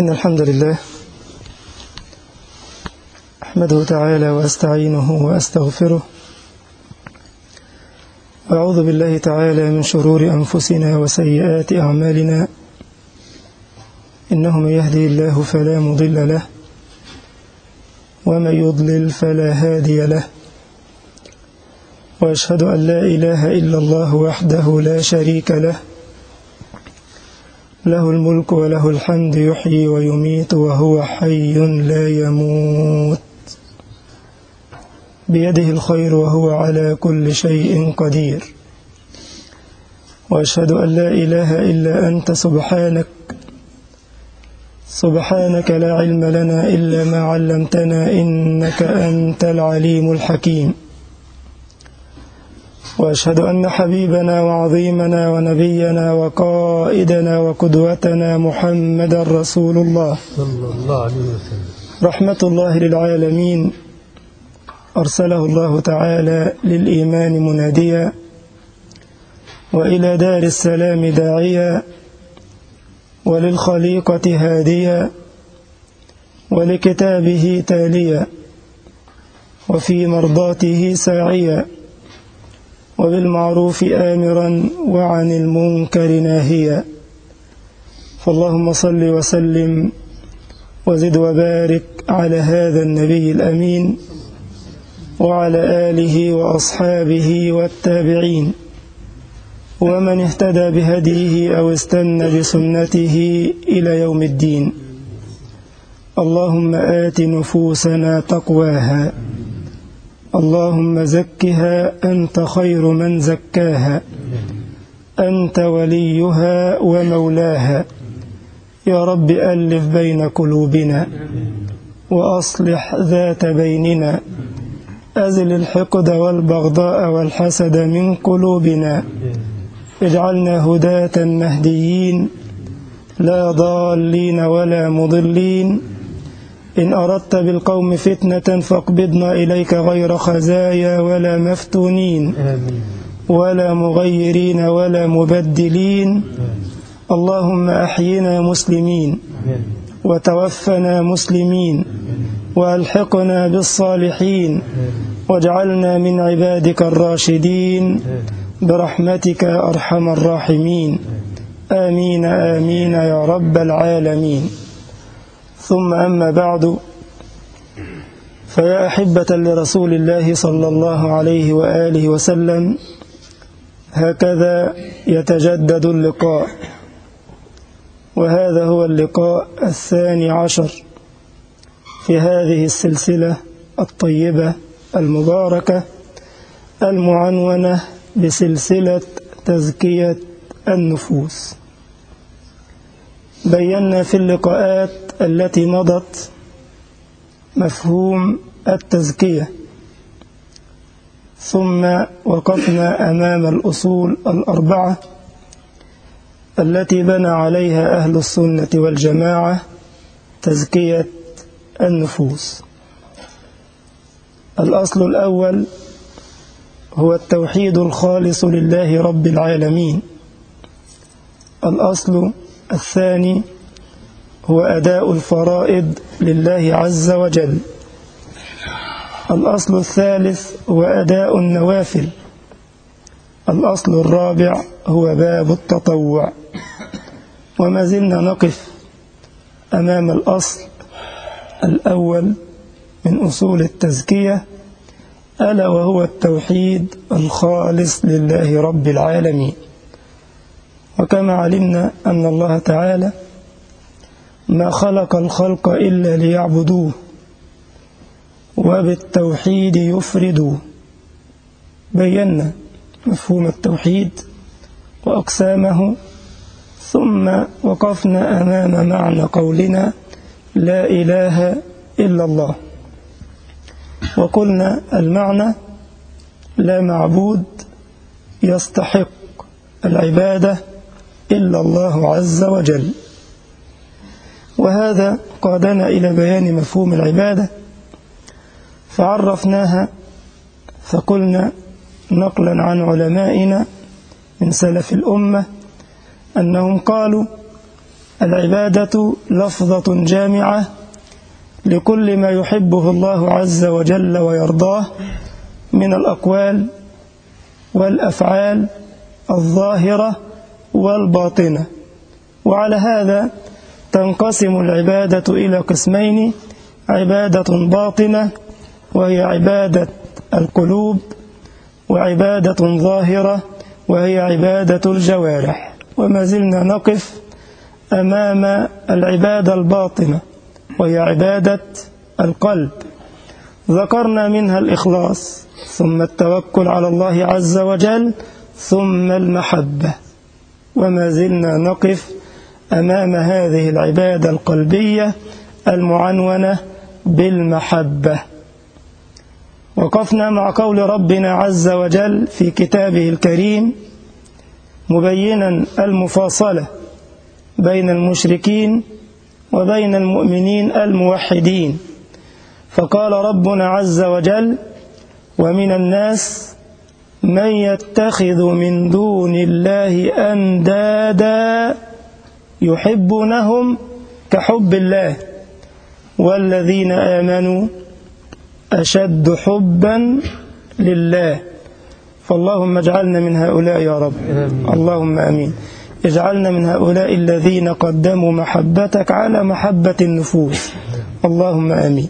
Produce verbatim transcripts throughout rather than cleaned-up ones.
إن الحمد لله أحمده تعالى وأستعينه وأستغفره، وأعوذ بالله تعالى من شرور أنفسنا وسيئات أعمالنا، إنه من يهدي الله فلا مضل له ومن يضلل فلا هادي له، وأشهد أن لا إله إلا الله وحده لا شريك له، له الملك وله الحمد يحيي ويميت وهو حي لا يموت، بيده الخير وهو على كل شيء قدير. وأشهد أن لا إله إلا أنت سبحانك سبحانك لا علم لنا إلا ما علمتنا إنك أنت العليم الحكيم. وأشهد أن حبيبنا وعظيمنا ونبينا وقائدنا وقدوتنا محمد رسول الله صلى الله عليه وسلم رحمة الله للعالمين، أرسله الله تعالى للإيمان مناديا وإلى دار السلام داعيا وللخليقة هاديا ولكتابه تاليا وفي مرضاته ساعيا وبالمعروف آمرا وعن المنكر ناهيا. فاللهم صل وسلم وزد وبارك على هذا النبي الأمين وعلى آله وأصحابه والتابعين ومن اهتدى بهديه أو استنى بسنته إلى يوم الدين. اللهم آت نفوسنا تقواها، اللهم زكها أنت خير من زكاها، أنت وليها ومولاها. يا رب ألف بين قلوبنا وأصلح ذات بيننا، أزل الحقد والبغضاء والحسد من قلوبنا، اجعلنا هداة مهديين لا ضالين ولا مضلين. إن أردت بالقوم فتنة فاقبضنا إليك غير خزايا ولا مفتونين ولا مغيرين ولا مبدلين. اللهم أحينا مسلمين وتوفنا مسلمين وألحقنا بالصالحين واجعلنا من عبادك الراشدين برحمتك أرحم الراحمين. آمين آمين يا رب العالمين. ثم أما بعد، فيا أحبة لرسول الله صلى الله عليه وآله وسلم، هكذا يتجدد اللقاء، وهذا هو اللقاء الثاني عشر في هذه السلسلة الطيبة المباركة المعنونة بسلسلة تزكية النفوس. بينا في اللقاءات التي مضت مفهوم التزكية، ثم وقفنا أمام الأصول الأربعة التي بنى عليها أهل السنة والجماعة تزكية النفوس. الأصل الأول هو التوحيد الخالص لله رب العالمين. الأصل الثاني هو أداء الفرائض لله عز وجل. الأصل الثالث هو أداء النوافل. الأصل الرابع هو باب التطوع. وما زلنا نقف أمام الأصل الأول من أصول التزكية، ألا وهو التوحيد الخالص لله رب العالمين. وكما علمنا أن الله تعالى ما خلق الخلق إلا ليعبدوه وبالتوحيد يفردوه. بينا مفهوم التوحيد وأقسامه، ثم وقفنا أمام معنى قولنا لا إله إلا الله، وقلنا المعنى لا معبود يستحق العبادة إلا الله عز وجل. وهذا قادنا إلى بيان مفهوم العبادة، فعرفناها فقلنا نقلا عن علمائنا من سلف الأمة أنهم قالوا العبادة لفظة جامعة لكل ما يحبه الله عز وجل ويرضاه من الأقوال والأفعال الظاهرة والباطنة. وعلى هذا تنقسم العبادة إلى قسمين: عبادة باطنة وهي عبادة القلوب، وعبادة ظاهرة وهي عبادة الجوارح. وما زلنا نقف أمام العبادة الباطنة وهي عبادة القلب. ذكرنا منها الإخلاص، ثم التوكل على الله عز وجل، ثم المحبة. وما زلنا نقف أمام هذه العبادة القلبية المعنونة بالمحبة. وقفنا مع قول ربنا عز وجل في كتابه الكريم مبينا المفاصلة بين المشركين وبين المؤمنين الموحدين، فقال ربنا عز وجل: ومن الناس من يتخذ من دون الله أندادا يحبونهم كحب الله والذين آمنوا أشد حبا لله. فاللهم اجعلنا من هؤلاء يا رب، اللهم آمين. اجعلنا من هؤلاء الذين قدموا محبتك على محبة النفوس، اللهم آمين.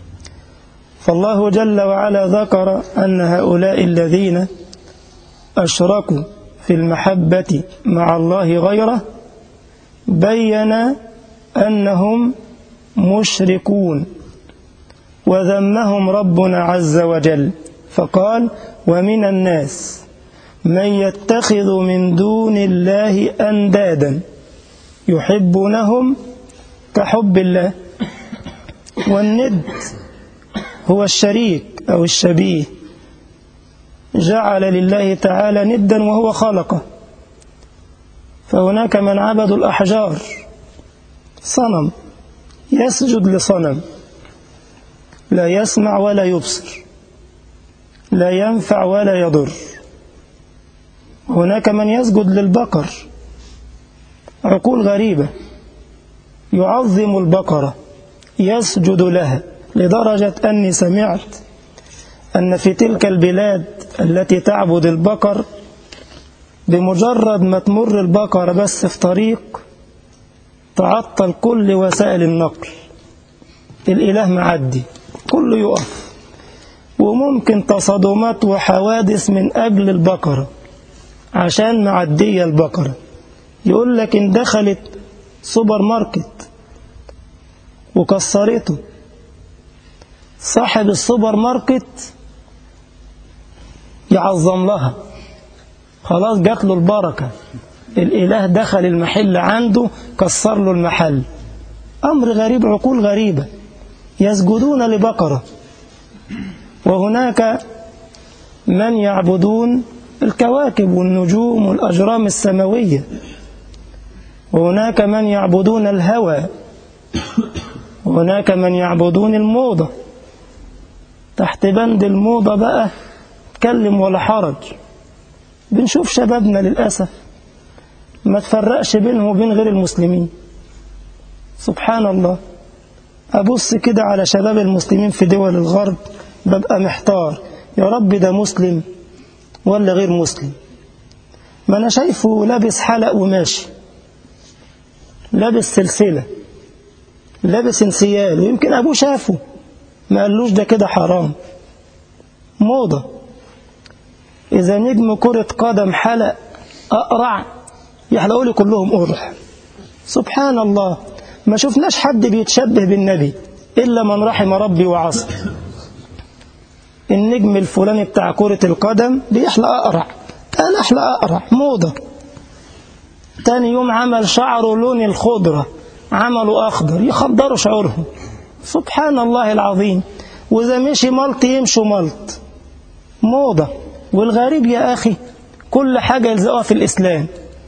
فالله جل وعلا ذكر أن هؤلاء الذين أشركوا في المحبة مع الله غيره بين أنهم مشركون، وذمهم ربنا عز وجل فقال: ومن الناس من يتخذ من دون الله أندادا يحبونهم كحب الله. والند هو الشريك أو الشبيه، جعل لله تعالى ندا وهو خلقه. فهناك من عبدوا الأحجار، صنم يسجد لصنم لا يسمع ولا يبصر، لا ينفع ولا يضر. هناك من يسجد للبقر، عقول غريبة، يعظم البقرة، يسجد لها، لدرجة أني سمعت أن في تلك البلاد التي تعبد البقر بمجرد ما تمر البقرة بس في طريق تعطل كل وسائل النقل، الإله معدي كله يقف، وممكن تصادمات وحوادث من أجل البقرة عشان معدية البقرة. يقول لك إن دخلت سوبر ماركت وكسرته، صاحب السوبر ماركت يعظم لها، خلاص جات له البركة، الإله دخل المحل عنده كسر له المحل. أمر غريب، عقول غريبة، يسجدون لبقرة. وهناك من يعبدون الكواكب والنجوم والأجرام السماوية، وهناك من يعبدون الهوى، وهناك من يعبدون الموضة. تحت بند الموضة بقى تكلم ولا حرج. بنشوف شبابنا للأسف ما تفرقش بينهم وبين غير المسلمين. سبحان الله، أبص كده على شباب المسلمين في دول الغرب ببقى محتار، يا رب ده مسلم ولا غير مسلم؟ ما أنا شايفه لابس حلق وماشي، لابس سلسلة، لابس انسيال، ويمكن أبوه شافه ما قالوش ده كده حرام، موضة. إذا نجم كرة قدم حلق أقرع يحلقوا لي كلهم قرح. سبحان الله، ما شفناش حد بيتشبه بالنبي إلا من رحم ربي وعصر. النجم الفلاني بتاع كرة القدم بيحلق أقرع، أنا أحلق أقرع، موضة. تاني يوم عمل شعره لون الخضرة، عملوا أخضر، يخضروا شعورهم. سبحان الله العظيم. وإذا مشي ملط يمشوا ملط، موضة. والغريب يا أخي كل حاجة يلزقوها في الإسلام.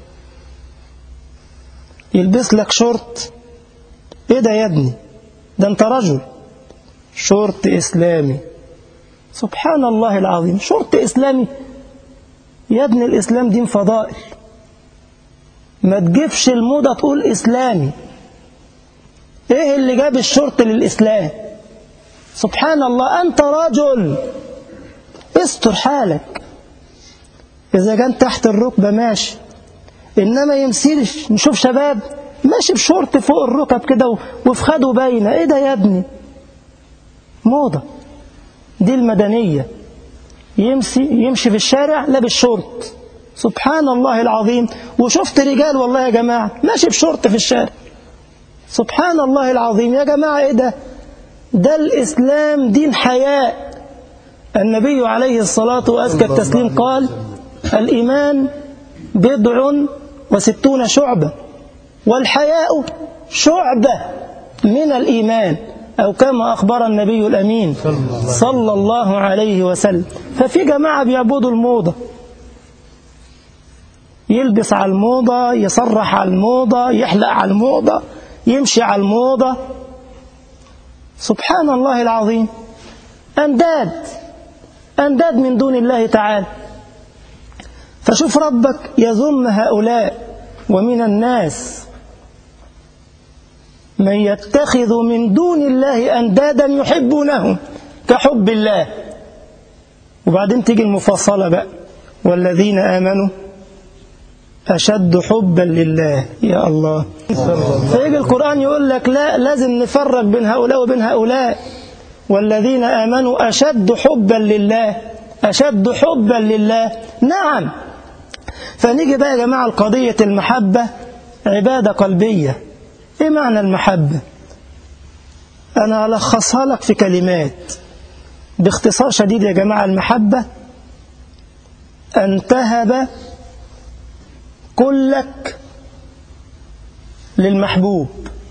يلبس لك شورت، إيه ده يا ابني؟ ده أنت رجل، شورت إسلامي. سبحان الله العظيم، شورت إسلامي يا ابن الإسلام دين فضائل، ما تجيبش الموضة تقول إسلامي. إيه اللي جاب الشرط للإسلام؟ سبحان الله، أنت رجل، استر حالك. إذا كان تحت الركبة ماشي، إنما يمسيش. نشوف شباب ماشي بشورت فوق الركب كده وفي خده باينة. إيه ده يا ابني؟ موضة دي المدنية. يمشي يمشي في الشارع لابس شورت. سبحان الله العظيم. وشفت رجال والله يا جماعة ماشي بشورت في الشارع. سبحان الله العظيم يا جماعة. إيه ده؟ ده الإسلام دين حياء. النبي عليه الصلاة وأزكى التسليم قال: الإيمان بضع وستون شعبة والحياء شعبة من الإيمان، أو كما أخبر النبي الأمين صلى الله عليه وسلم. ففي جماعة بيعبدوا الموضة، يلبس على الموضة، يصرح على الموضة، يحلق على الموضة، يمشي على الموضة. سبحان الله العظيم. أنداد أنداد من دون الله تعالى. فشوف ربك يذم هؤلاء: ومن الناس من يتخذ من دون الله أندادا يحبونهم كحب الله. وبعدين تيجي المفصلة بقى: والذين آمنوا أشد حبا لله. يا الله. فيجي القرآن يقول لك لا، لازم نفرق بين هؤلاء وبين هؤلاء. والذين آمنوا أشد حبا لله، أشد حبا لله. نعم. فنيجي بقى يا جماعة القضية المحبة عبادة قلبية. إيه معنى المحبة؟ أنا ألخصها لك في كلمات باختصار شديد يا جماعة. المحبة أن تهب كلك للمحبوب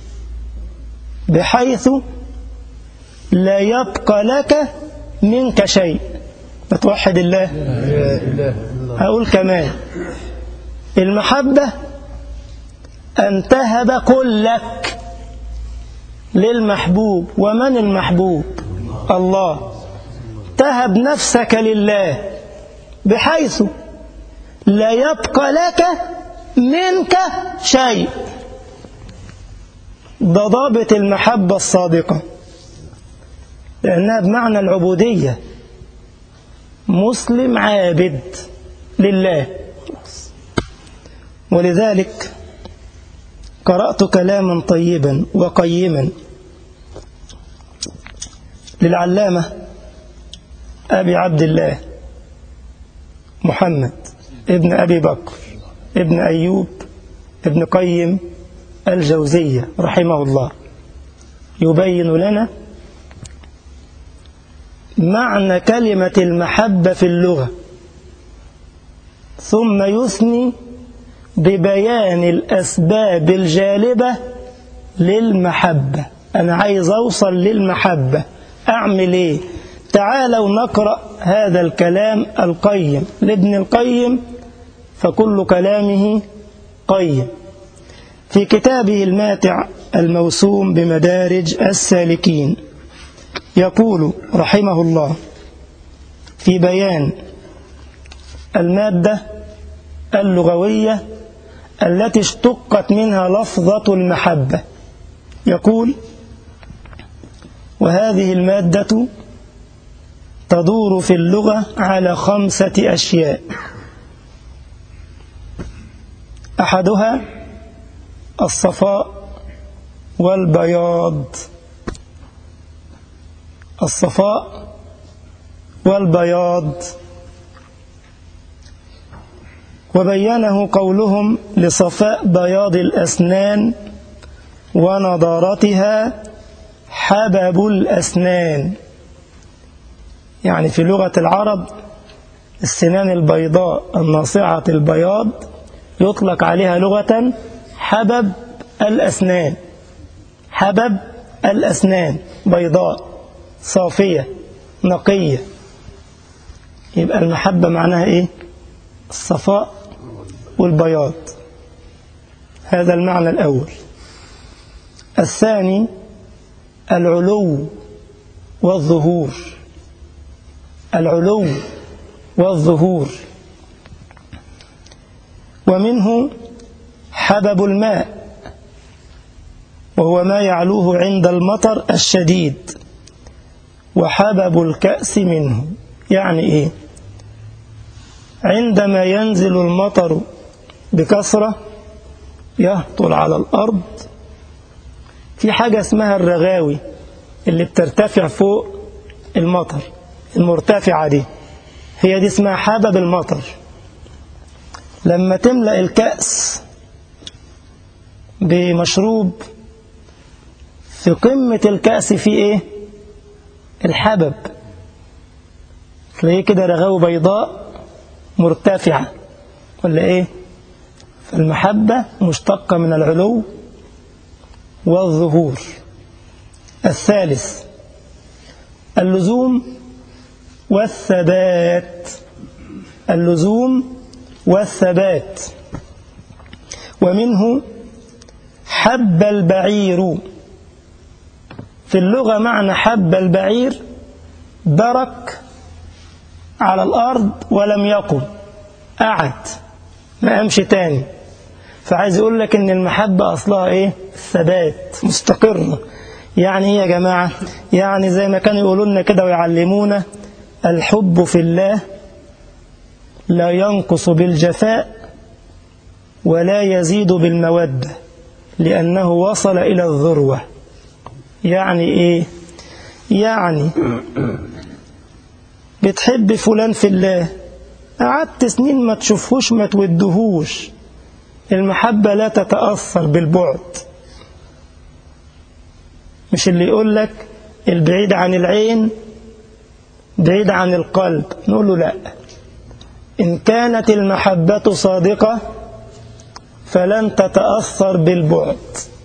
بحيث لا يبقى لك منك شيء. بتوحد الله. أقول كمان: المحبة أن تهب كلك للمحبوب. ومن المحبوب؟ الله. تهب نفسك لله بحيث لا يبقى لك منك شيء. ده ضابط المحبة الصادقة، لأنها بمعنى العبودية. مسلم عابد لله. ولذلك قرأت كلاما طيبا وقيما للعلامة أبي عبد الله محمد ابن أبي بكر ابن أيوب ابن قيم الجوزية رحمه الله، يبين لنا معنى كلمة المحبة في اللغة، ثم يثني ببيان الأسباب الجالبة للمحبة. أنا عايز أوصل للمحبة، أعمل إيه؟ تعالوا نقرأ هذا الكلام القيم لابن القيم، فكل كلامه قيم، في كتابه الماتع الموسوم بمدارج السالكين. يقول رحمه الله في بيان المادة اللغوية التي اشتقت منها لفظة المحبة، يقول: وهذه المادة تدور في اللغة على خمسة أشياء. أحدها الصفاء والبياض. الصفاء والبياض. وبينه قولهم: لصفاء بياض الأسنان ونضارتها حبب الأسنان. يعني في لغة العرب السنان البيضاء الناصعة البياض يطلق عليها لغة حبب الأسنان. حبب الأسنان بيضاء صافية نقية. يبقى المحبة معناها إيه؟ الصفاء والبياض. هذا المعنى الأول. الثاني العلو والظهور. العلو والظهور. ومنه حبب الماء وهو ما يعلوه عند المطر الشديد، وحبب الكأس منه. يعني إيه؟ عندما ينزل المطر بكثرة يهطل على الأرض، في حاجة اسمها الرغاوي اللي بترتفع فوق المطر، المرتفعة دي هي دي اسمها حبب المطر. لما تملأ الكأس بمشروب، في قمة الكأس في ايه؟ الحبب، تلاقيه كده رغاوي بيضاء مرتفعة ولا ايه؟ فالمحبة مشتقة من العلو والظهور. الثالث اللزوم والثبات، اللزوم والثبات. ومنه حب البعير. في اللغة معنى حب البعير برك على الأرض ولم يقم، قعد ما قامش تاني. فعايز يقول لك إن المحبة أصلها إيه؟ الثبات، مستقرة. يعني إيه يا جماعة؟ يعني زي ما كانوا يقولوا لنا كده ويعلمونا: الحب في الله لا ينقص بالجفاء ولا يزيد بالمودة، لأنه وصل إلى الذروة. يعني إيه؟ يعني بتحب فلان في الله، قعدت سنين ما تشوفهوش ما تودهوش، المحبة لا تتأثر بالبعد. مش اللي يقول لك البعيد عن العين بعيد عن القلب، نقول له لا، إن كانت المحبة صادقة فلن تتأثر بالبعد،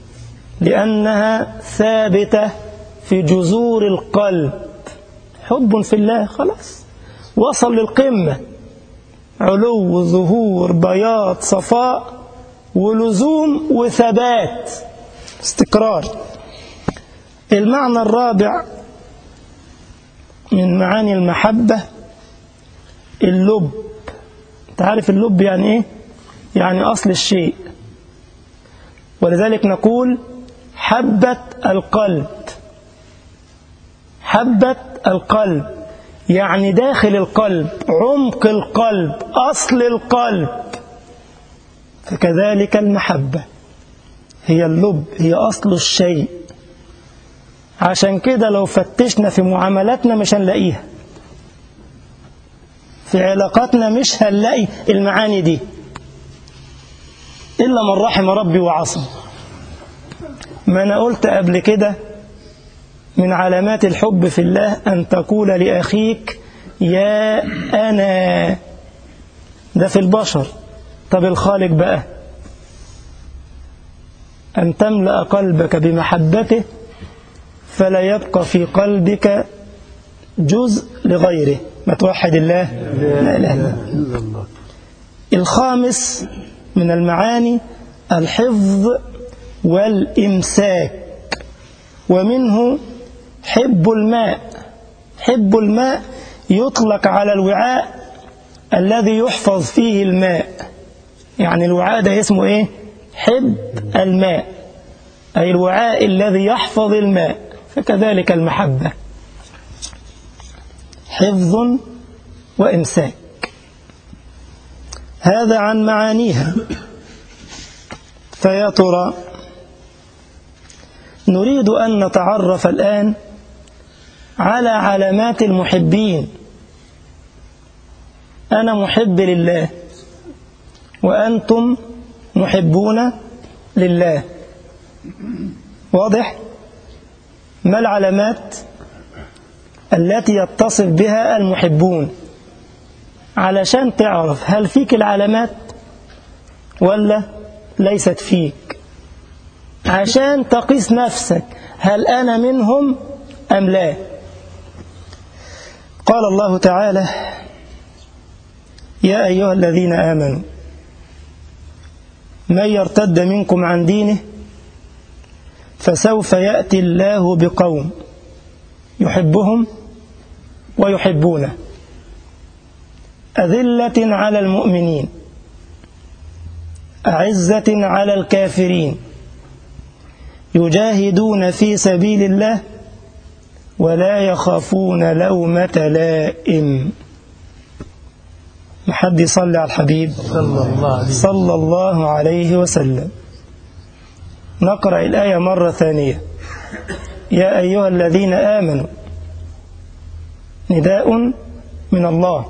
لأنها ثابتة في جذور القلب. حب في الله خلاص وصل للقمة، علو، ظهور، بياض، صفاء، ولزوم وثبات، استقرار. المعنى الرابع من معاني المحبة اللب. تعرف اللب يعني ايه؟ يعني أصل الشيء. ولذلك نقول حبة القلب، حبة القلب يعني داخل القلب، عمق القلب، أصل القلب. فكذلك المحبة هي اللب، هي أصل الشيء. عشان كده لو فتشنا في معاملاتنا مش هنلاقيها، في علاقاتنا مش هنلاقي المعاني دي إلا من رحم ربي وعصم. ما أنا قلت قبل كده من علامات الحب في الله أن تقول لأخيك يا أنا، ده في البشر. طب الخالق بقى، أن تملأ قلبك بمحبته فلا يبقى في قلبك جزء لغيره. ما توحد الله، لا إله إلا الله. الخامس من المعاني الحفظ والإمساك. ومنه حب الماء. حب الماء يطلق على الوعاء الذي يحفظ فيه الماء. يعني الوعاء ده اسمه ايه؟ حب الماء، أي الوعاء الذي يحفظ الماء. فكذلك المحبة حفظ وإمساك. هذا عن معانيها. فيا ترى نريد أن نتعرف الآن على علامات المحبين. أنا محب لله وأنتم محبون لله، واضح؟ ما العلامات التي يتصف بها المحبون؟ علشان تعرف هل فيك العلامات ولا ليست فيك، عشان تقيس نفسك هل أنا منهم أم لا. قال الله تعالى: يا أيها الذين آمنوا من يرتد منكم عن دينه فسوف يأتي الله بقوم يحبهم ويحبونه أذلة على المؤمنين أعزة على الكافرين يجاهدون في سبيل الله ولا يخافون لومة لائم. محد يصلي على الحبيب صلى الله عليه صلى الله عليه وسلم. نقرأ الآية مرة ثانية. يا أيها الذين آمنوا، نداء من الله،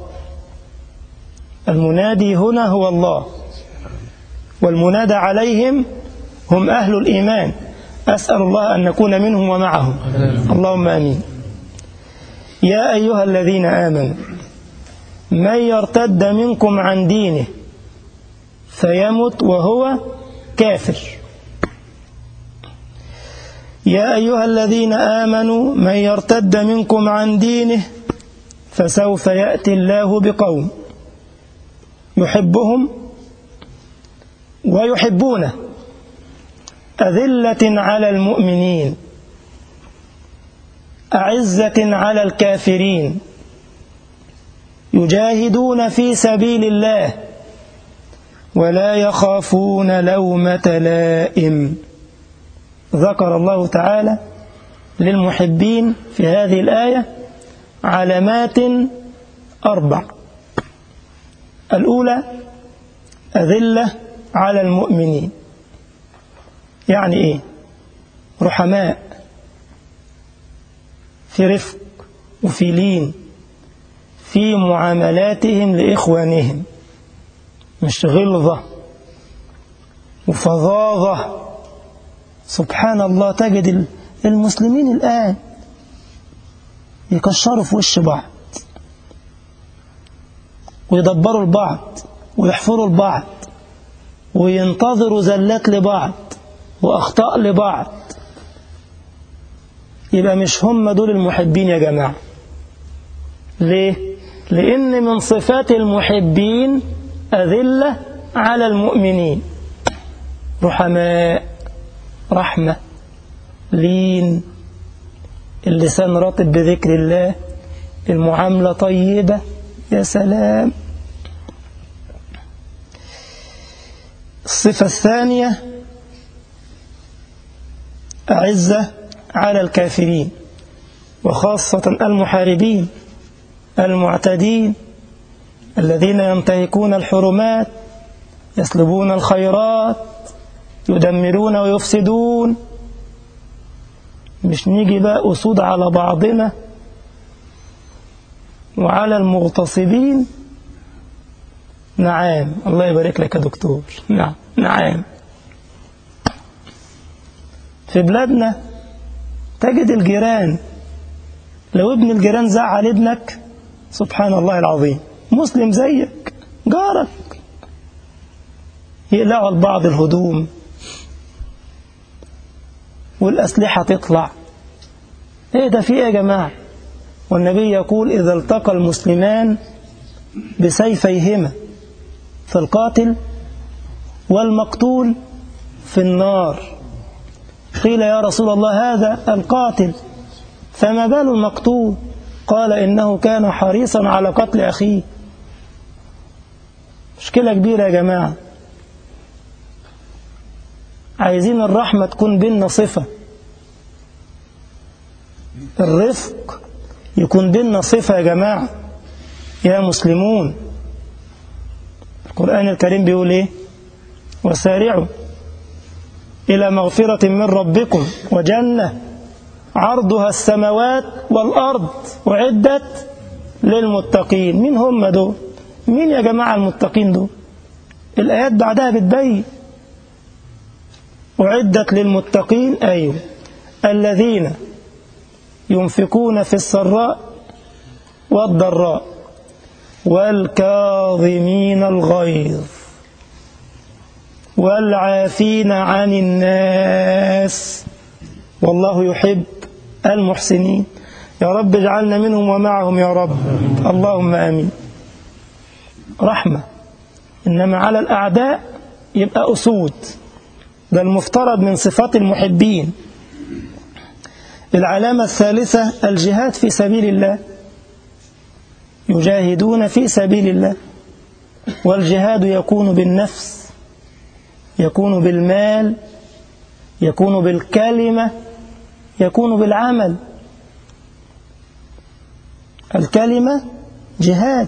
المنادي هنا هو الله، والمنادى عليهم هم أهل الإيمان. أسأل الله أن نكون منهم ومعهم، اللهم آمين. يا أيها الذين آمنوا من يرتد منكم عن دينه فيمت وهو كافر. يا أيها الذين آمنوا من يرتد منكم عن دينه فسوف يأتي الله بقوم يحبهم ويحبونه أذلة على المؤمنين أعزة على الكافرين يجاهدون في سبيل الله ولا يخافون لومة لائم. ذكر الله تعالى للمحبين في هذه الآية علامات أربع. الأولى أذلة على المؤمنين، يعني إيه؟ رحماء، في رفق وفي لين في معاملاتهم لإخوانهم، مش غلظة وفظاظة. سبحان الله، تجد المسلمين الآن يكشروا في وش بعض ويدبروا البعض ويحفروا البعض وينتظروا زلات لبعض وأخطاء لبعض. يبقى مش هم دول المحبين يا جماعة. ليه؟ لأن من صفات المحبين أذلة على المؤمنين، رحماء، رحمة، لين، اللسان رطب بذكر الله، المعاملة طيبة. يا سلام. الصفة الثانية أعزة على الكافرين، وخاصة المحاربين المعتدين الذين ينتهكون الحرمات، يسلبون الخيرات، يدمرون ويفسدون. مش نيجي بقى أسود على بعضنا وعلى المغتصبين. نعم، الله يبارك لك يا دكتور. نعم نعم. في بلادنا تجد الجيران، لو ابن الجيران زعل ابنك، سبحان الله العظيم، مسلم زيك جارك، يقلعوا البعض الهدوم والأسلحة تطلع. ايه ده؟ في ايه يا جماعة؟ والنبي يقول إذا التقى المسلمان بسيفيهما فالقاتل والمقتول في النار. قيل يا رسول الله هذا القاتل، فما بال المقتول؟ قال إنه كان حريصا على قتل أخيه. مشكلة كبيرة يا جماعة. عايزين الرحمة تكون بيننا صفة، الرفق يكون بيننا صفة يا جماعة يا مسلمون. القرآن الكريم بيقول إيه؟ وسارعوا إلى مغفرة من ربكم وجنة عرضها السماوات والأرض وعدت للمتقين. مين هم دول؟ مين يا جماعة المتقين دول؟ الآيات بعدها بتبين وعدت للمتقين. أيوه، الذين ينفقون في السراء والضراء والكاظمين الغيظ والعافين عن الناس والله يحب المحسنين. يا رب اجعلنا منهم ومعهم يا رب، اللهم آمين. رحمة. إنما على الأعداء يبقى أسود. ده المفترض من صفات المحبين. العلامة الثالثة الجهاد في سبيل الله، يجاهدون في سبيل الله، والجهاد يكون بالنفس يكون بالمال، يكون بالكلمة، يكون بالعمل. الكلمة جهاد.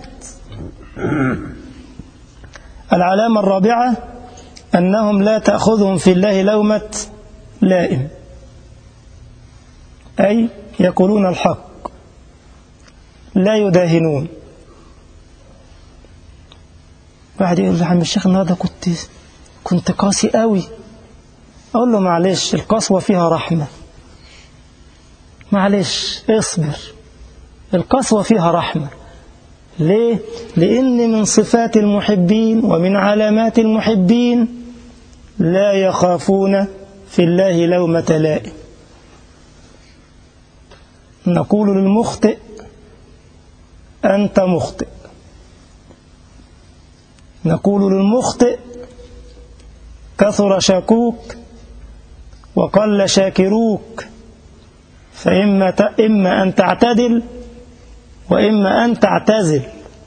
العلامة الرابعة أنهم لا تأخذهم في الله لومة لائم، أي يقولون الحق لا يداهنون. واحد يقول لي: عم الشيخ النهارده كنت كنت قاسي قوي. أقول له: معلش، القسوة فيها رحمة، معلش اصبر، القسوة فيها رحمة. ليه؟ لأن من صفات المحبين ومن علامات المحبين لا يخافون في الله لومة لائم. نقول للمخطئ: أنت مخطئ. نقول للمخطئ: كثر شاكوك وقل شاكروك، فإما إما أن تعتدل وإما أن تعتزل.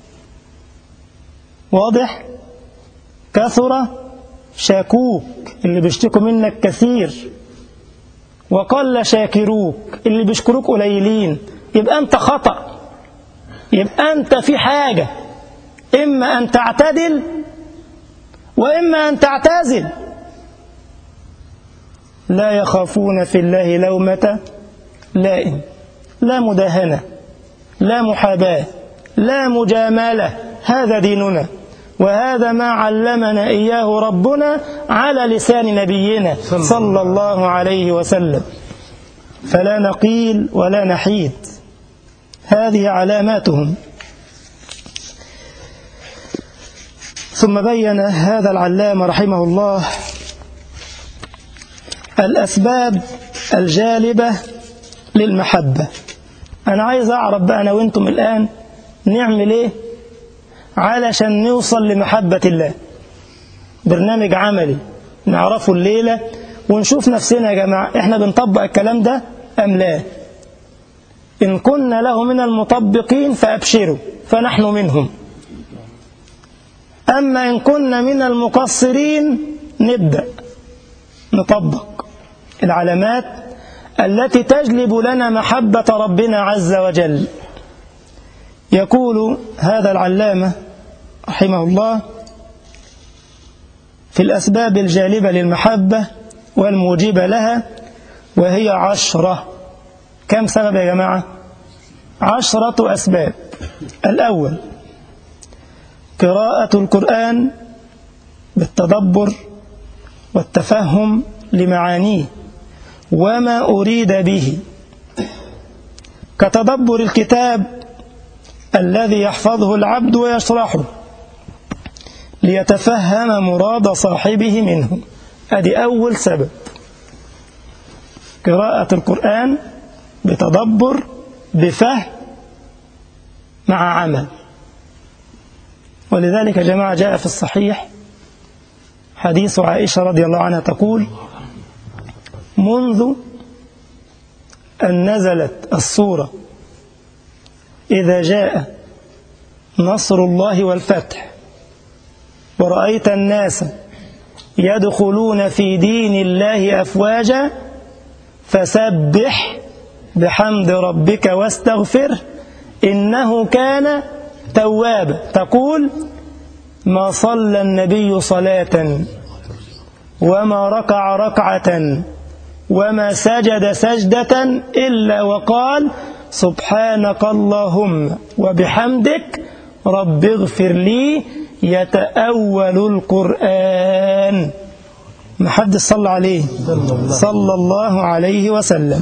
واضح؟ كثر شاكوك اللي بيشتكوا منك كثير، وقل شاكروك اللي بيشكروك قليلين. يبقى أنت خطأ، يبقى أنت في حاجة، إما أن تعتدل وإما أن تعتزل. لا يخافون في الله لومة لائم، لا مداهنة، لا محاباة، لا مجاملة. هذا ديننا، وهذا ما علمنا إياه ربنا على لسان نبينا صلى الله عليه وسلم. فلا نقيل ولا نحيد. هذه علاماتهم. ثم بين هذا العلامة رحمه الله الأسباب الجالبة للمحبة. أنا عايز أعرف بقى أنا وإنتم الآن نعمل إيه علشان نوصل لمحبة الله. برنامج عملي نعرفه الليلة ونشوف نفسنا يا جماعة إحنا بنطبق الكلام ده أم لا. إن كنا له من المطبقين فأبشروا فنحن منهم، أما إن كنا من المقصرين نبدأ نطبق العلامات التي تجلب لنا محبة ربنا عز وجل. يقول هذا العلامة رحمه الله في الأسباب الجالبة للمحبة والموجبة لها، وهي عشرة. كم سبب يا جماعة؟ عشرة أسباب. الأول: قراءة القرآن بالتدبر والتفهم لمعانيه وما أريد به، كتدبر الكتاب الذي يحفظه العبد ويشرحه ليتفهم مراد صاحبه منه. هذه أول سبب، قراءة القرآن بتدبر بفهم مع عمل. ولذلك يا جماعة جاء في الصحيح حديث عائشة رضي الله عنها تقول: منذ أن نزلت السورة إذا جاء نصر الله والفتح ورأيت الناس يدخلون في دين الله أفواجا فسبح بحمد ربك واستغفره إنه كان توابا. تقول: ما صلى النبي صلاة وما ركع ركعة وما سجد سجدة إلا وقال: سبحانك اللهم وبحمدك رب اغفر لي. يتأول القرآن. ما حد صلى عليه صلى الله عليه وسلم.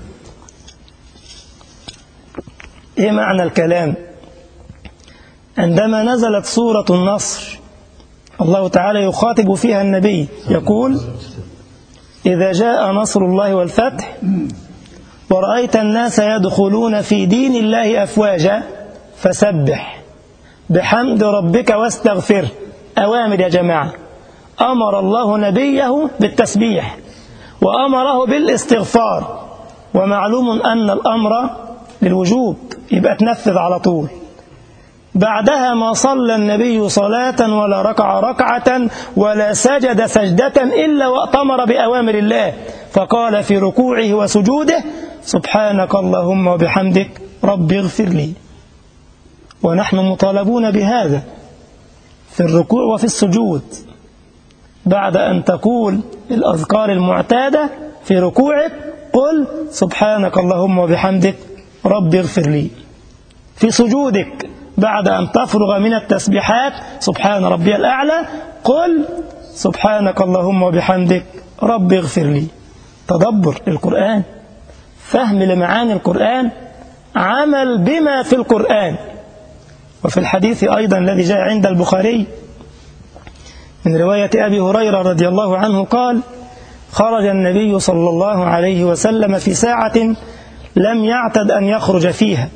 ايه معنى الكلام؟ عندما نزلت سورة النصر الله تعالى يخاطب فيها النبي يقول: إذا جاء نصر الله والفتح ورأيت الناس يدخلون في دين الله أفواجا فسبح بحمد ربك واستغفر. أوامر يا جماعة. أمر الله نبيه بالتسبيح وأمره بالاستغفار، ومعلوم أن الأمر للوجوب، يبقى تنفذ على طول. بعدها ما صلى النبي صلاة ولا ركع ركعة ولا سجد سجدة إلا وأتمر بأوامر الله، فقال في ركوعه وسجوده: سبحانك اللهم وبحمدك رب اغفر لي. ونحن مطالبون بهذا في الركوع وفي السجود، بعد أن تقول الأذكار المعتادة في ركوعك قل سبحانك اللهم وبحمدك رب اغفر لي. في سجودك بعد أن تفرغ من التسبيحات سبحان ربي الأعلى قل سبحانك اللهم وبحمدك رب اغفر لي. تدبر القرآن، فهم لمعاني القرآن، عمل بما في القرآن. وفي الحديث أيضا الذي جاء عند البخاري من رواية أبي هريرة رضي الله عنه قال: خرج النبي صلى الله عليه وسلم في ساعة لم يعتد أن يخرج فيها،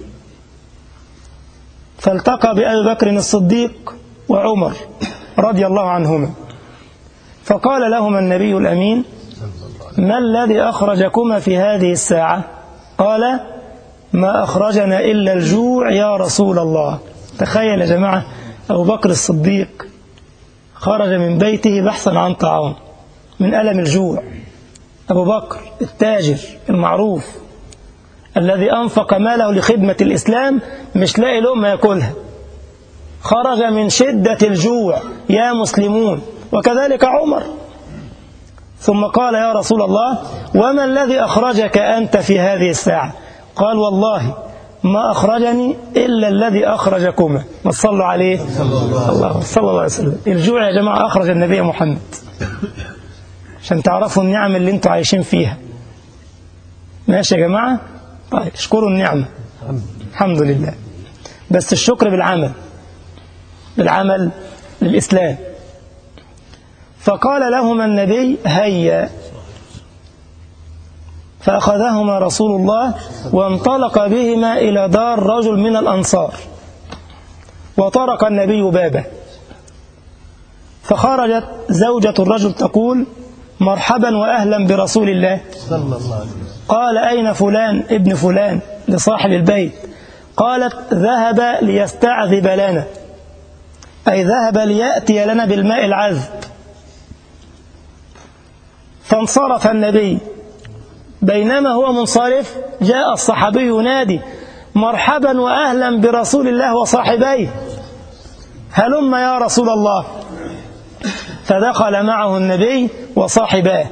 فالتقى بأبي بكر الصديق وعمر رضي الله عنهما، فقال لهما النبي الأمين: ما الذي أخرجكما في هذه الساعة؟ قال: ما أخرجنا إلا الجوع يا رسول الله. تخيل يا جماعة، أبو بكر الصديق خرج من بيته بحثا عن طعام من ألم الجوع. أبو بكر التاجر المعروف الذي أنفق ماله لخدمة الإسلام مش لاقي لقمة يأكلها، خرج من شدة الجوع يا مسلمون. وكذلك عمر. ثم قال: يا رسول الله وما الذي أخرجك أنت في هذه الساعة؟ قال: والله ما أخرجني إلا الذي أخرجكما. ما صلوا عليه الله صلى الله عليه وسلم. الجوع يا جماعة أخرج النبي محمد، عشان تعرفوا النعم اللي انتوا عايشين فيها. ماشي يا جماعة؟ طيب اشكروا النعمة، الحمد لله، بس الشكر بالعمل، بالعمل للإسلام. فقال لهما النبي: هيا. فأخذهما رسول الله وانطلق بهما إلى دار رجل من الأنصار، وطرق النبي بابه، فخرجت زوجة الرجل تقول: مرحبا وأهلا برسول الله. قال: أين فلان ابن فلان لصاحب البيت؟ قالت: ذهب ليستعذب لنا، أي ذهب ليأتي لنا بالماء العذب. فانصرف النبي، بينما هو منصرف جاء الصحابي ينادي: مرحبا وأهلا برسول الله وصاحبيه، هلم يا رسول الله. فدخل معه النبي وصاحباه،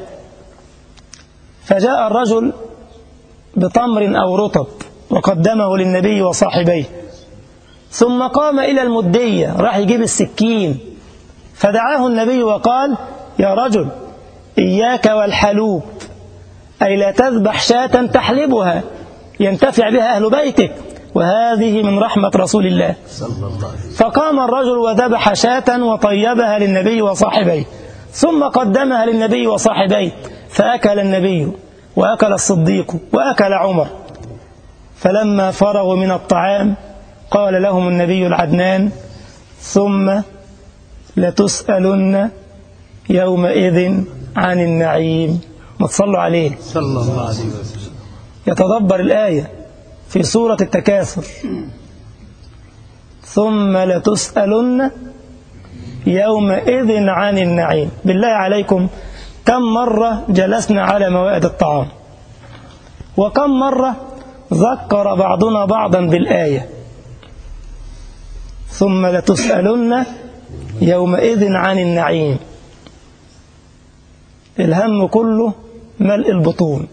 فجاء الرجل بتمر أو رطب وقدمه للنبي وصاحبيه، ثم قام إلى المدية راح يجيب السكين، فدعاه النبي وقال: يا رجل إياك والحلوب، أي لا تذبح شاة تحلبها ينتفع بها أهل بيتك، وهذه من رحمة رسول الله. فقام الرجل وذبح شاة وطيبها للنبي وصاحبيه، ثم قدمها للنبي وصاحبيه، فأكل النبي وأكل الصديق وأكل عمر. فلما فرغوا من الطعام قال لهم النبي العدنان: ثم لتسألن يومئذ عن النعيم. ما تصلوا عليه صلى الله عليه وسلم. يتدبر الآية في سورة التكاثر: ثم لتسألن يومئذ عن النعيم. بالله عليكم، كم مرة جلسنا على موائد الطعام، وكم مرة ذكر بعضنا بعضا بالآية ثم لتسألن يومئذ عن النعيم. الهم كله ملء البطون.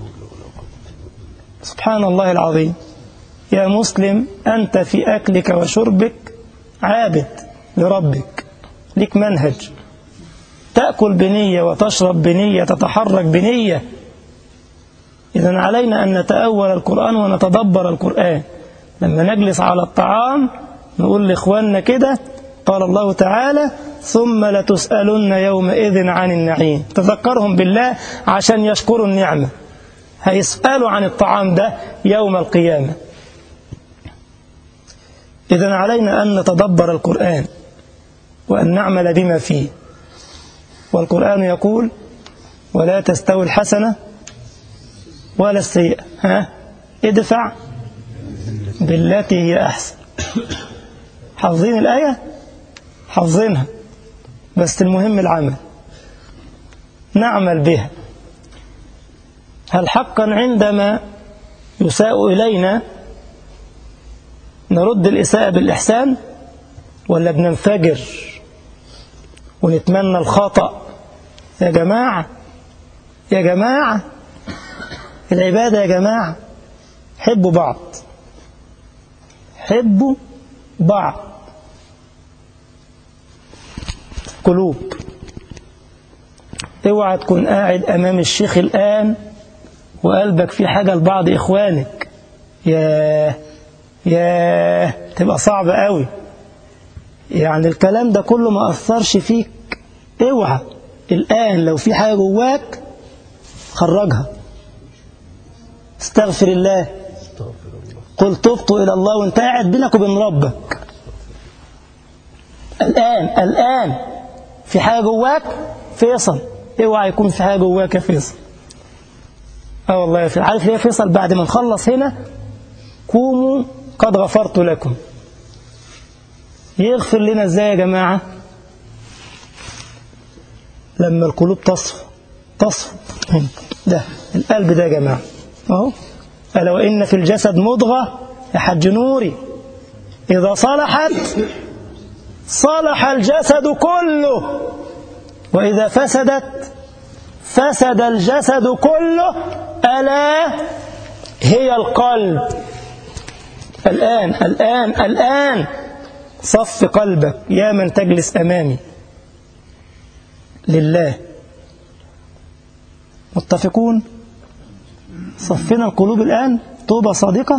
سبحان الله العظيم. يا مسلم، أنت في أكلك وشربك عابد لربك، لك منهج، تأكل بنية وتشرب بنية، تتحرك بنية. إذن علينا أن نتأول القرآن ونتدبر القرآن. لما نجلس على الطعام نقول لإخواننا كده: قال الله تعالى: ثم لتسألن يومئذ عن النعيم. تذكرهم بالله عشان يشكروا النعمة، هيسألوا عن الطعام ده يوم القيامة. إذن علينا أن نتدبر القرآن وأن نعمل بما فيه. والقرآن يقول: ولا تستوي الحسنة ولا السيئة، ها ادفع بالتي هي أحسن حافظين الآية؟ حافظينها، بس المهم العمل، نعمل بها. هل حقا عندما يساء إلينا نرد الإساءة بالإحسان، ولا بننفجر ونتمنى الخطأ؟ يا جماعة يا جماعة العبادة يا جماعة، حبوا بعض، حبوا بعض. قلوب. اوعى تكون قاعد أمام الشيخ الآن وقلبك في حاجة لبعض إخوانك، يا يا تبقى صعبة قوي. يعني الكلام ده كله ما أثرش فيك، اوعى الآن لو في حاجة جواك خرجها، استغفر الله، قل تبت إلى الله، وانت قاعد بينك وبين ربك. الآن الآن في حاجة جواك فيصل، اوعى يكون في حاجة جواك يا فيصل. اه والله يا فيصل، عارف ليه يا فيصل؟ بعد ما نخلص هنا قوموا قد غفرت لكم. يغفر لنا ازاي يا جماعة؟ لما القلوب تصفى تصفى ده القلب ده يا جماعة اهو. ألا وإن في الجسد مضغة يا حج نوري، إذا صلحت صلح الجسد كله، وإذا فسدت فسد الجسد كله، ألا هي القلب. الآن الآن الآن صف قلبك يا من تجلس أمامي لله. متفقون؟ صفنا القلوب الآن توبة صادقة،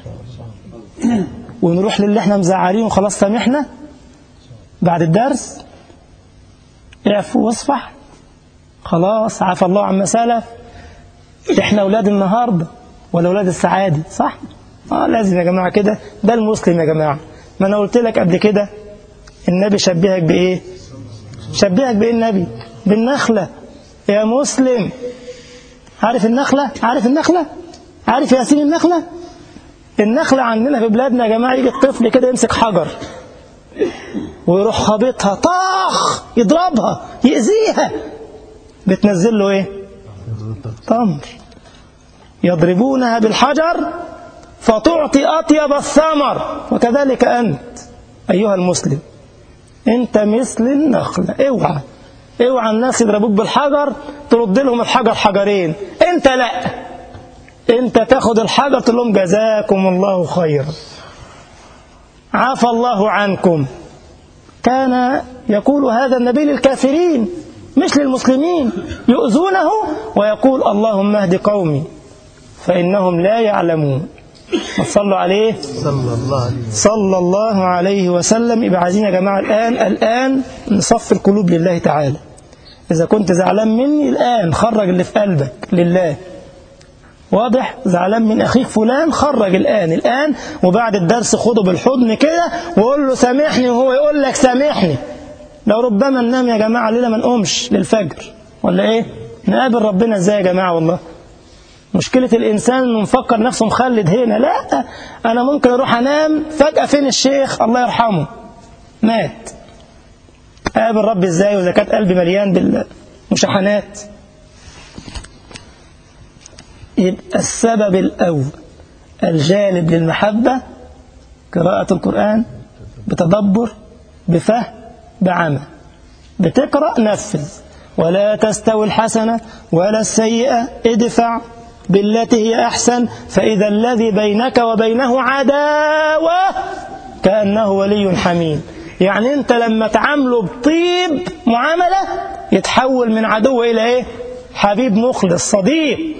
ونروح للي احنا مزعلين وخلاص سامحنا بعد الدرس. اعفو واصفح، خلاص عفى الله عما سلف. احنا أولاد النهاردة ولا أولاد السعادة؟ صح؟ آه لازم يا جماعة كده، ده المسلم يا جماعة. ما أنا قلت لك قبل كده النبي شبهك بإيه؟ شبهك بإيه النبي؟ بالنخلة يا مسلم. عارف النخلة؟ عارف النخلة؟ عارف ياسين النخلة؟ النخلة عندنا في بلادنا يا جماعة يجي الطفل كده يمسك حجر ويروح خابطها طاخ، يضربها يأذيها، بتنزل له ايه؟ تمر. يضربونها بالحجر فتعطي أطيب الثمر. وكذلك أنت أيها المسلم، أنت مثل النخلة. اوعى اوعى الناس يضربوك بالحجر ترد لهم الحجر حجرين، انت لا، انت تاخد الحجر تقول لهم جزاكم الله خيرا، عفى الله عنكم. كان يقول هذا النبي للكافرين مش للمسلمين، يؤذونه ويقول اللهم اهد قومي فإنهم لا يعلمون. صلوا عليه صلى الله عليه وسلم. صلى الله عليه وسلم. يبقى عايزين يا جماعة الآن الآن نصف القلوب لله تعالى. إذا كنت زعلان مني الآن خرج اللي في قلبك لله. واضح؟ زعلان من أخيك فلان خرج الآن الآن، وبعد الدرس خده بالحضن كده وقول له سامحني، وهو يقول لك سامحني. لو ربما ننام يا جماعة ليلة ما نقومش للفجر ولا إيه؟ نقابل ربنا إزاي يا جماعة؟ والله مشكلة الإنسان إنه مفكر نفسه مخلد هنا. لا، أنا ممكن أروح أنام فجأة فين الشيخ الله يرحمه مات. أقابل ربي إزاي وإذا كانت قلبي مليان بالمشاحنات؟ يبقى السبب الأول الجالب للمحبة قراءة القرآن بتدبر بفهم بعمل. بتقرأ نفذ. ولا تستوي الحسنة ولا السيئة ادفع بالتي هي أحسن فإذا الذي بينك وبينه عداوة كأنه ولي حميم. يعني أنت لما تعامله بطيب معاملة يتحول من عدو إلى إيه؟ حبيب مخلص صديق.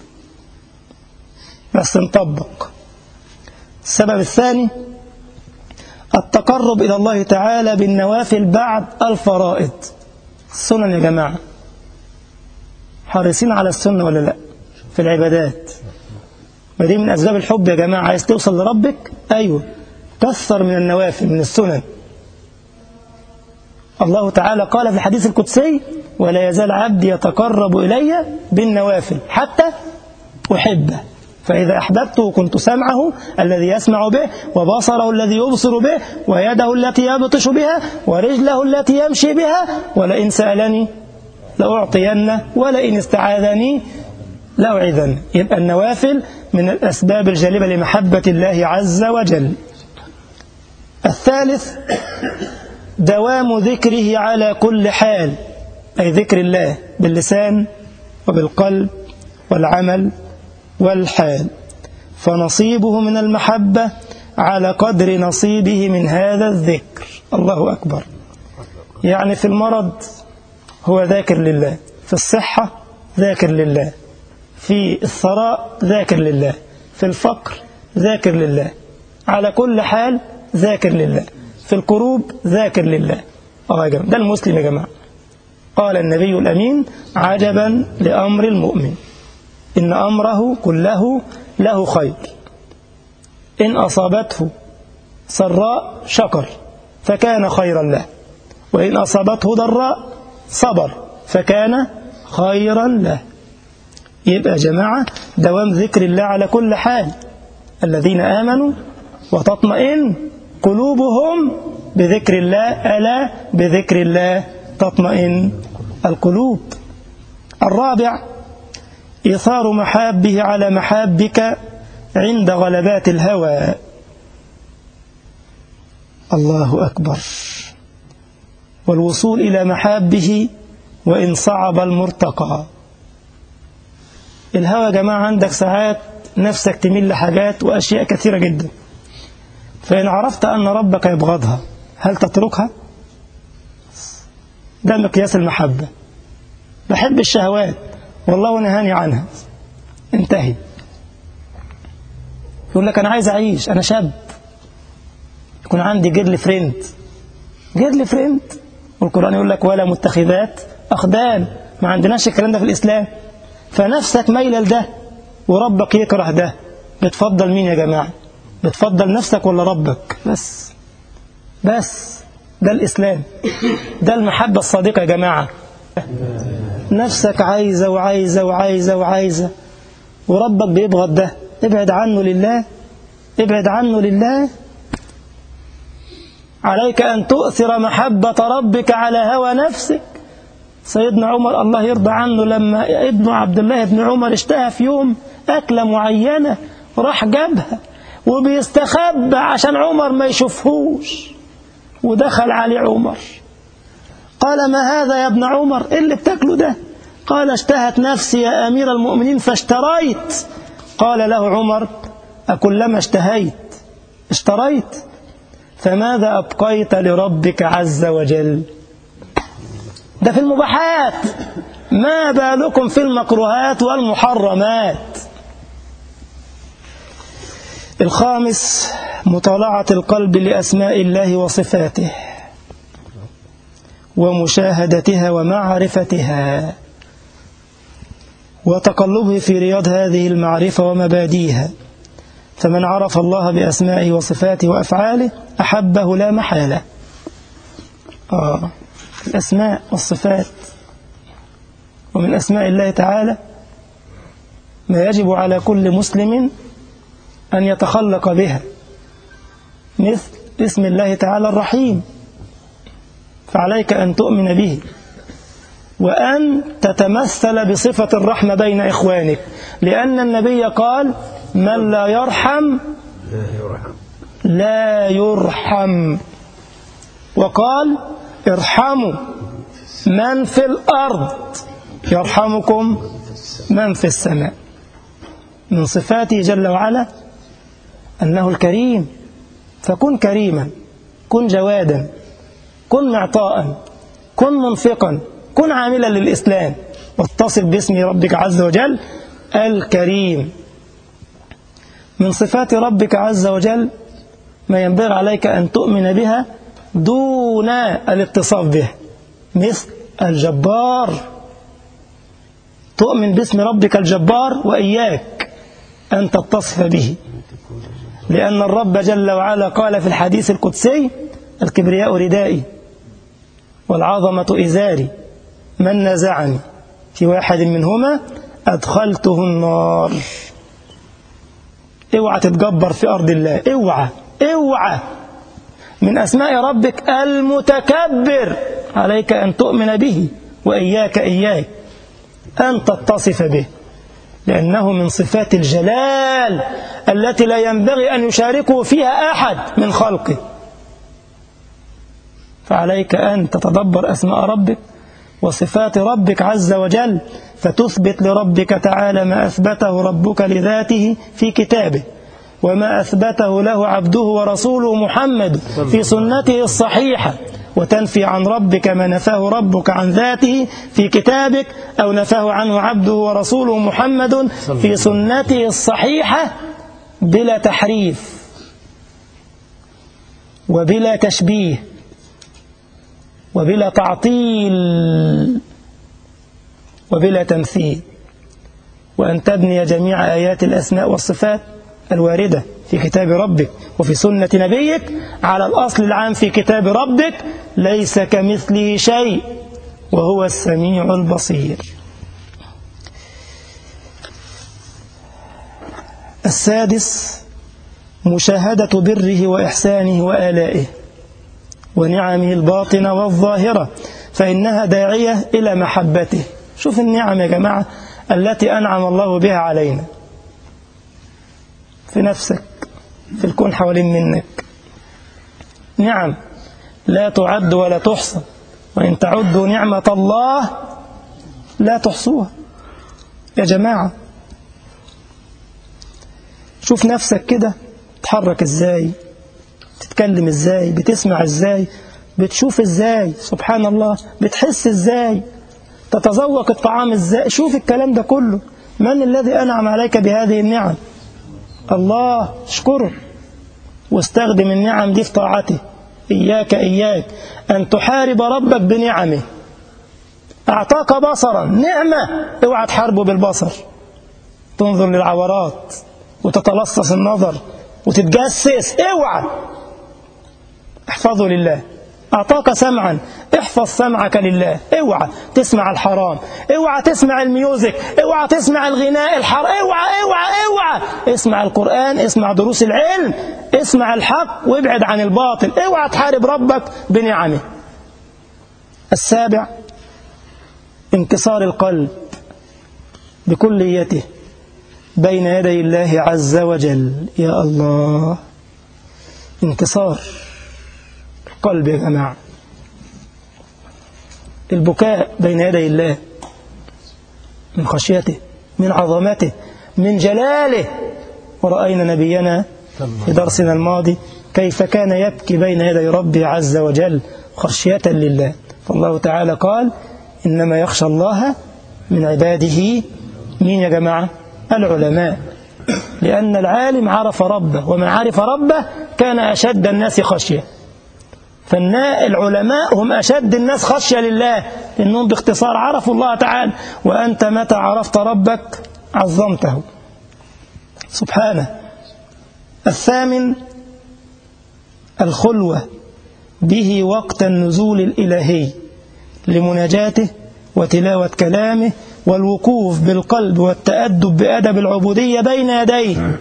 بس نطبق. السبب الثاني التقرب إلى الله تعالى بالنوافل بعد الفرائض. السنن يا جماعة، حريصين على السنة ولا لا في العبادات؟ ما دي من أسباب الحب يا جماعة. عايز توصل لربك؟ أيوة، كثر من النوافل من السنن. الله تعالى قال في الحديث القدسي ولا يزال عبدي يتقرب إلي بالنوافل حتى أحبه. فإذا أحببته كنت سمعه الذي يسمع به، وبصره الذي يبصر به، ويده التي يبطش بها، ورجله التي يمشي بها، ولئن سألني لأعطينه، ولئن استعاذني لأعيذنه. يبقى النوافل من الأسباب الجالبة لمحبة الله عز وجل. الثالث دوام ذكره على كل حال، أي ذكر الله باللسان وبالقلب والعمل والحال، فنصيبه من المحبة على قدر نصيبه من هذا الذكر. الله أكبر. يعني في المرض هو ذاكر لله، في الصحة ذاكر لله، في الثراء ذاكر لله، في الفقر ذاكر لله، على كل حال ذاكر لله، في الكروب ذاكر لله. آه يا جماعة، ده المسلم يا جماعة. قال النبي الأمين: عجبا لأمر المؤمن، إن أمره كله له خير، إن أصابته سراء شكر فكان خيرا له، وإن أصابته ضراء صبر فكان خيرا له. يبقى يا جماعة دوام ذكر الله على كل حال. الذين آمنوا وتطمئن قلوبهم بذكر الله، ألا بذكر الله تطمئن القلوب. الرابع إيثار محابه على محابك عند غلبات الهوى. الله أكبر. والوصول إلى محابه وإن صعب المرتقى. الهوى يا جماعة عندك ساعات نفسك تميل لحاجات وأشياء كثيرة جدا، فإن عرفت أن ربك يبغضها هل تتركها؟ ده مقياس المحبة. بحب الشهوات والله نهاني عنها، انتهي. يقول لك أنا عايز أعيش، أنا شاب، يكون عندي جيرل فريند، جيرل فريند، والقرآن يقول لك ولا متخذات أخدان. ما عندناش الكلام ده في الإسلام. فنفسك ميلة لده وربك يكره ده، بتفضل مين يا جماعة؟ بتفضل نفسك ولا ربك؟ بس بس ده الإسلام، ده المحبة الصادقة يا جماعة. نفسك عايزة وعايزة وعايزة وعايزة وربك بيبغض ده، ابعد عنه لله، ابعد عنه لله. عليك أن تؤثر محبة ربك على هوى نفسك. سيدنا عمر الله يرضى عنه لما ابن عبد الله بن عمر اشتهى في يوم أكلة معينة راح جابها وبيستخبى عشان عمر ما يشوفهوش، ودخل عليه عمر قال: ما هذا يا ابن عمر؟ إيه اللي بتاكله ده؟ قال: اشتهت نفسي يا أمير المؤمنين فاشتريت. قال له عمر: أكلما اشتهيت اشتريت؟ فماذا أبقيت لربك عز وجل؟ ده في المباحات، ما بالكم في المكروهات والمحرمات. الخامس مطالعة القلب لأسماء الله وصفاته ومشاهدتها ومعرفتها وتقلبه في رياض هذه المعرفة ومبادئها. فمن عرف الله بأسمائه وصفاته وأفعاله أحبه لا محالة. آه الأسماء والصفات، ومن أسماء الله تعالى ما يجب على كل مسلم أن يتخلق بها، مثل اسم الله تعالى الرحيم، فعليك أن تؤمن به وأن تتمثل بصفة الرحمة بين إخوانك، لأن النبي قال: من لا يرحم لا يرحم. وقال: ارحموا من في الأرض يرحمكم من في السماء. من صفاته جل وعلا أنه الكريم، فكن كريما، كن جوادا، كن معطاء، كن منفقا، كن عاملا للإسلام، واتصل باسم ربك عز وجل الكريم. من صفات ربك عز وجل ما ينبغي عليك أن تؤمن بها دون الاتصاف به، مثل الجبار. تؤمن باسم ربك الجبار وإياك أن تتصف به، لأن الرب جل وعلا قال في الحديث القدسي: الكبرياء ردائي والعظمة إزاري، من نزعني في واحد منهما أدخلته النار. اوعى تتجبر في أرض الله، اوعى اوعى. من أسماء ربك المتكبر، عليك أن تؤمن به، وإياك إياك أن تتصف به، لأنه من صفات الجلال التي لا ينبغي أن يشاركه فيها أحد من خلقه. فعليك أن تتدبر أسماء ربك وصفات ربك عز وجل، فتثبت لربك تعالى ما أثبته ربك لذاته في كتابه، وما أثبته له عبده ورسوله محمد في سنته الصحيحة، وتنفي عن ربك ما نفاه ربك عن ذاته في كتابك، أو نفاه عنه عبده ورسوله محمد في سنته الصحيحة، بلا تحريف وبلا تشبيه وبلا تعطيل وبلا تمثيل. وأن تبني جميع آيات الأسماء والصفات الواردة في كتاب ربك وفي سنة نبيك على الأصل العام في كتاب ربك: ليس كمثله شيء وهو السميع البصير. السادس: مشاهدة بره وإحسانه وآلائه ونعمه الباطنة والظاهرة، فإنها داعية إلى محبته. شوف النعم يا جماعة التي أنعم الله بها علينا في نفسك، في الكون حوالين منك، نعم لا تعد ولا تحصى، وإن تعدوا نعمة الله لا تحصوها. يا جماعة شوف نفسك كده، تتحرك ازاي، تتكلم ازاي، بتسمع ازاي، بتشوف ازاي، سبحان الله، بتحس ازاي، تتذوق الطعام ازاي. شوف الكلام ده كله، من الذي أنعم عليك بهذه النعم؟ الله. اشكره واستخدم النعم دي في طاعته. إياك إياك أن تحارب ربك بنعمه. أعطاك بصرا، نعمة، اوعى تحاربه بالبصر، تنظر للعورات وتتلصص النظر وتتجسس، اوعى. احفظه لله. أعطاك سمعا، احفظ سمعك لله، اوعى تسمع الحرام، اوعى تسمع الميوزك، اوعى تسمع الغناء الحرام، اوعى اوعى اوعى. اسمع القرآن، اسمع دروس العلم، اسمع الحق وابعد عن الباطل. اوعى تحارب ربك بنعمه. السابع: انكسار القلب بكليته بين يدي الله عز وجل. يا الله، انكسار القلب يا جماعة، البكاء بين يدي الله من خشيته، من عظمته، من جلاله. ورأينا نبينا في درسنا الماضي كيف كان يبكي بين يدي ربه عز وجل خشية لله. فالله تعالى قال: إنما يخشى الله من عباده مين يا جماعة؟ العلماء. لأن العالم عرف ربه، ومن عرف ربه كان أشد الناس خشية. فالعلماء هم أشد الناس خشية لله، لأنهم باختصار عرفوا الله تعالى. وأنت متى عرفت ربك عظمته سبحانه. الثامن: الخلوة به وقت النزول الإلهي لمناجاته وتلاوة كلامه، والوقوف بالقلب والتأدب بأدب العبودية بين يديه،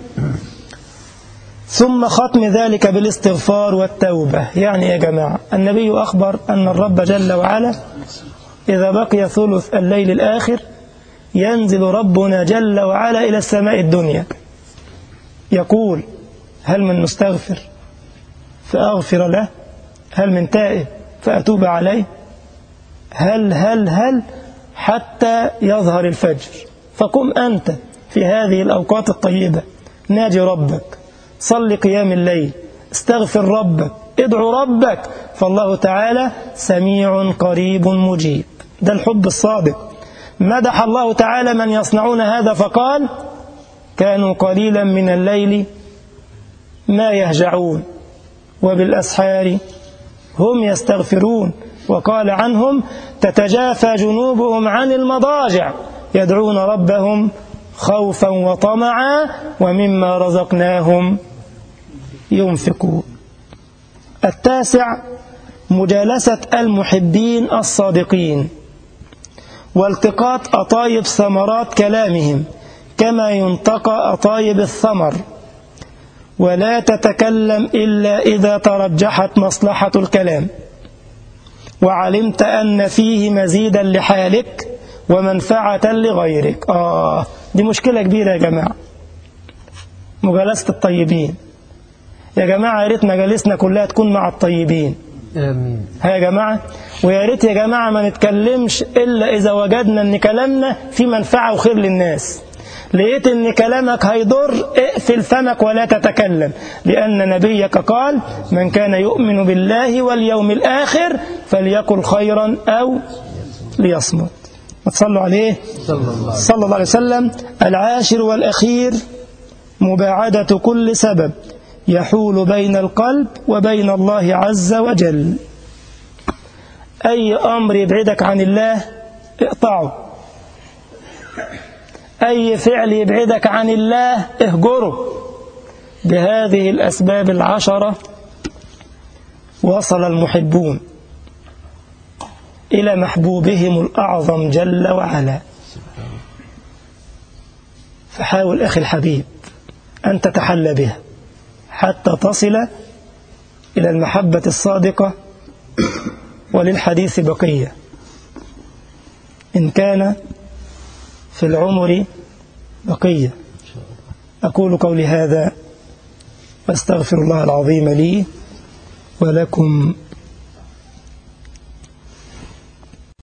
ثم ختم ذلك بالاستغفار والتوبة. يعني يا جماعة النبي أخبر أن الرب جل وعلا إذا بقي ثلث الليل الآخر ينزل ربنا جل وعلا إلى السماء الدنيا، يقول: هل من مستغفر فأغفر له؟ هل من تائب فأتوب عليه؟ هل هل هل حتى يظهر الفجر. فقم أنت في هذه الأوقات الطيبة، ناجي ربك، صل قيام الليل، استغفر ربك، ادعو ربك، فالله تعالى سميع قريب مجيب. ده الحب الصادق. مدح الله تعالى من يصنعون هذا فقال: كانوا قليلا من الليل ما يهجعون وبالأسحار هم يستغفرون. وقال عنهم: تتجافى جنوبهم عن المضاجع يدعون ربهم خوفا وطمعا ومما رزقناهم ينفقون. التاسع: مجالسة المحبين الصادقين والتقاط أطايب ثمرات كلامهم كما ينتقى أطايب الثمر ولا تتكلم إلا إذا ترجحت مصلحة الكلام وعلمت أن فيه مزيدا لحالك ومنفعة لغيرك. آه دي مشكلة كبيرة يا جماعة، مجالسة الطيبين. يا جماعة يا ريت مجالسنا كلها تكون مع الطيبين. آمين. ها يا جماعة، ويا ريت يا جماعة ما نتكلمش إلا إذا وجدنا أن كلامنا في منفعة وخير للناس. لقيت أن كلامك هيضر، اقفل فمك ولا تتكلم، لأن نبيك قال: من كان يؤمن بالله واليوم الآخر فليقل خيرا أو ليصمت. وتصلوا عليه صلى الله عليه وسلم. العاشر والأخير مباعدة كل سبب يحول بين القلب وبين الله عز وجل. أي أمر يبعدك عن الله اقطعه، أي فعل يبعدك عن الله اهجره. بهذه الأسباب العشرة وصل المحبون إلى محبوبهم الأعظم جل وعلا. فحاول أخي الحبيب أن تتحلى بها حتى تصل إلى المحبة الصادقة. وللحديث بقية إن كان في العمر بقية. أقول قولي هذا واستغفر الله العظيم لي ولكم